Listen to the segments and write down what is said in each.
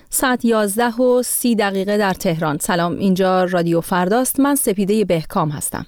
ساعت 11:30 در تهران. سلام، اینجا رادیو فرداست. من سپیده بهکام هستم.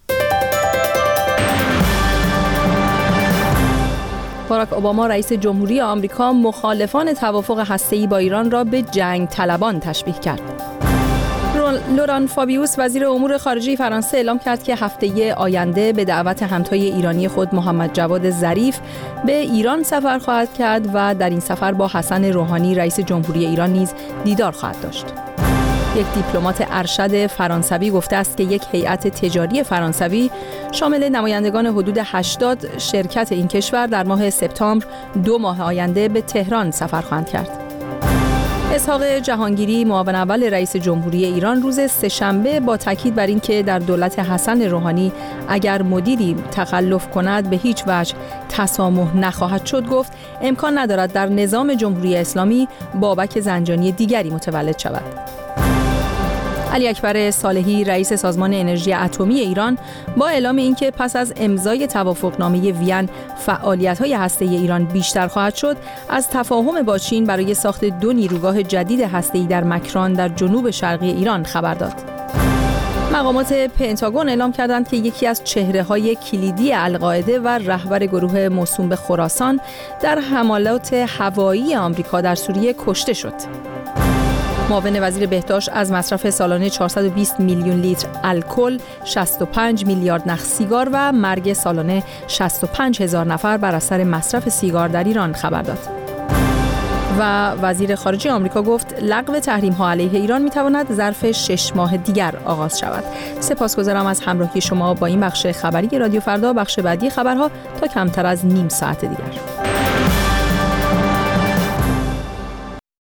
باراک اوباما رئیس جمهوری آمریکا مخالفان توافق هسته‌ای با ایران را به جنگ طلبان تشبیه کرد. لوران فابیوس وزیر امور خارجه فرانسه اعلام کرد که هفته آینده به دعوت همتای ایرانی خود محمد جواد ظریف به ایران سفر خواهد کرد و در این سفر با حسن روحانی رئیس جمهوری ایران نیز دیدار خواهد داشت. یک دیپلمات ارشد فرانسوی گفته است که یک هیئت تجاری فرانسوی شامل نمایندگان حدود 80 شرکت این کشور در ماه سپتامبر 2 ماه آینده به تهران سفر خواهند کرد. اسحاق جهانگیری معاون اول رئیس جمهوری ایران روز سه‌شنبه با تاکید بر اینکه در دولت حسن روحانی اگر مدیری تخلف کند به هیچ وجه تسامح نخواهد شد گفت امکان ندارد در نظام جمهوری اسلامی بابک زنجانی دیگری متولد شود. علی اکبر صالحی رئیس سازمان انرژی اتمی ایران با اعلام اینکه پس از امضای توافقنامه وین فعالیت‌های هسته‌ای ایران بیشتر خواهد شد، از تفاهم با چین برای ساخت 2 نیروگاه جدید هسته‌ای در مکران در جنوب شرقی ایران خبر داد. مقامات پنتاگون اعلام کردند که یکی از چهره‌های کلیدی القاعده و رهبر گروه موسوم به خراسان در حملات هوایی آمریکا در سوریه کشته شد. معاون وزیر بهداشت از مصرف سالانه 420 میلیون لیتر الکل، 65 میلیارد نخ سیگار و مرگ سالانه 65,000 نفر بر اثر مصرف سیگار در ایران خبر داد. و وزیر خارجه آمریکا گفت لغو تحریم‌ها علیه ایران می‌تواند ظرف 6 ماه دیگر آغاز شود. سپاسگزارم از همراهی شما با این بخش خبری رادیو فردا. بخش بعدی خبرها تا کمتر از نیم ساعت دیگر.